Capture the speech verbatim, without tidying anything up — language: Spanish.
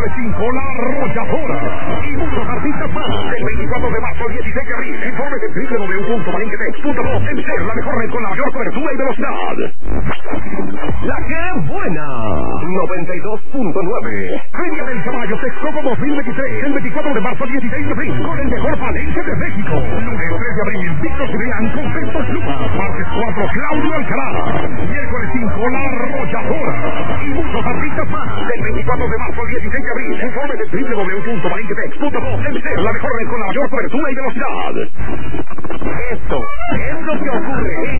miércoles cinco, La Arrolladora. Y muchos artistas más. Del veinticuatro de marzo al dieciséis de abril. Informe de doble u doble u doble u punto malinquetex punto com. En ser la mejor red con la mayor cobertura y velocidad. La que es buena. noventa y dos punto nueve. Feria del Caballo Texcoco dos mil veintitrés. Del veinticuatro de marzo al dieciséis de abril. Con el mejor palenque de México. Lunes tres de abril. Víctor Cibrián con Festos Luma. Martes cuatro, Claudio Alcalá. Miércoles cinco, La Arrolladora. Y muchos artistas más. Del veinticuatro de marzo al dieciséis de abril. Informe de doble u doble u doble u punto malinquetex punto com. En ser la mejor red con la mayor cobertura y velocidad. Esto es lo que ocurre.